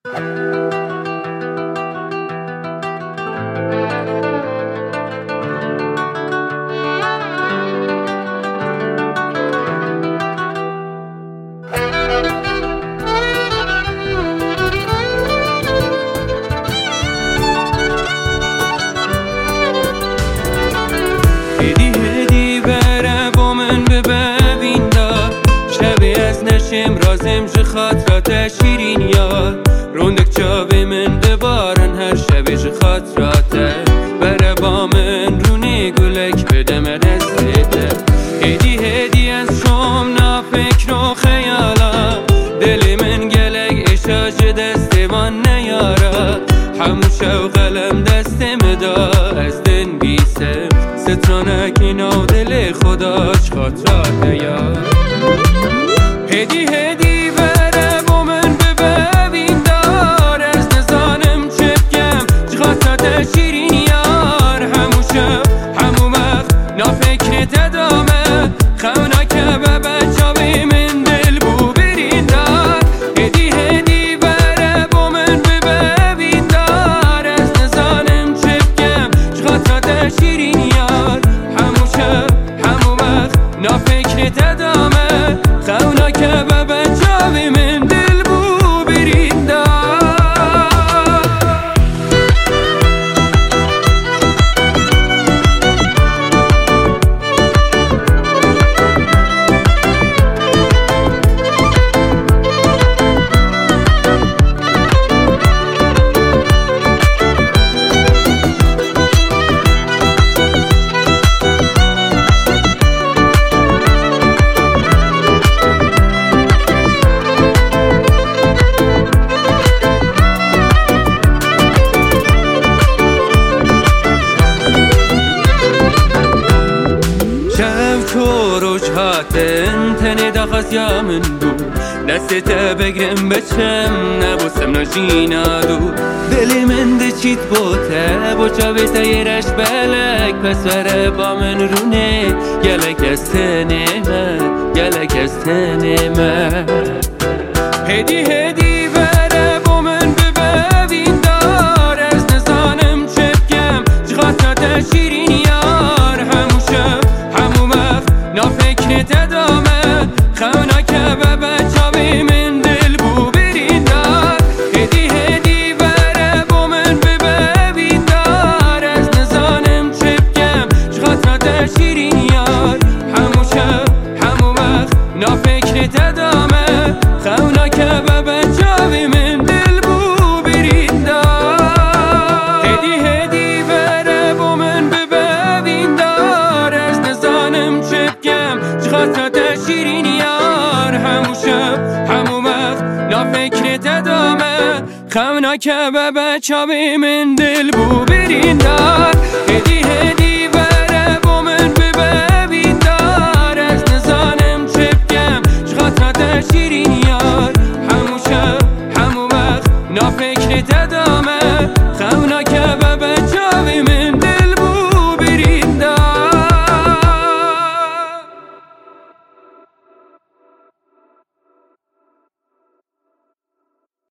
هدی بره با من ببین دار شبی از نشم رازم ج خاطرات شیرین یار روندک چاوی من دبارن هر شبی ج خاطراته بره با من رونی گلک بدم رسیده هدی از شام نا فکر و خیالا دلی من گلک اشاج دستوان نیارا همو شو قلم دستم دا از دن بیسه سترانکی نو دل خداش خاطرات یار هدی بره با من ببین دار از نزانم چه بگم چه خاطرات شیرین یار همو شب همو وقت نافکرت ادامه خونا که به بچاوی من دل بو برین دار هدی بره با من ببین دار از نزانم چه بگم چه خاطرات شیرین یار همو شب همو وقت نافکرت ادامه خونا که به بچاوی من دل بو برین دار تنی داخت یا من بود دستت بگرم بچم نبوسم نجینا دو دلی من دچیت بوته بچا بیتایرش بلک پس وره با من رونه گلک از تنمه گلک از تنمه هدی بره با من ببین دار از نزانم چه بگم چه خاطرات شیرین یار همو شب همو وقت نافکرت ادامه خونا که به بچاوی من دل بو برین دار هدی بره با من ببین دار از نزانم چه بگم چه خاطرات شیرین یار همو شب همو وقت نافکرت ادامه خونا که به بچاوی من دل بو برین دار هدی بره با من ببین دار از نزانم چه بگم چه خاطرات شیرین یار همو شب همو وقت نافکرت ادامه خونا که به بچاوی من دل بو برین دار هدی بره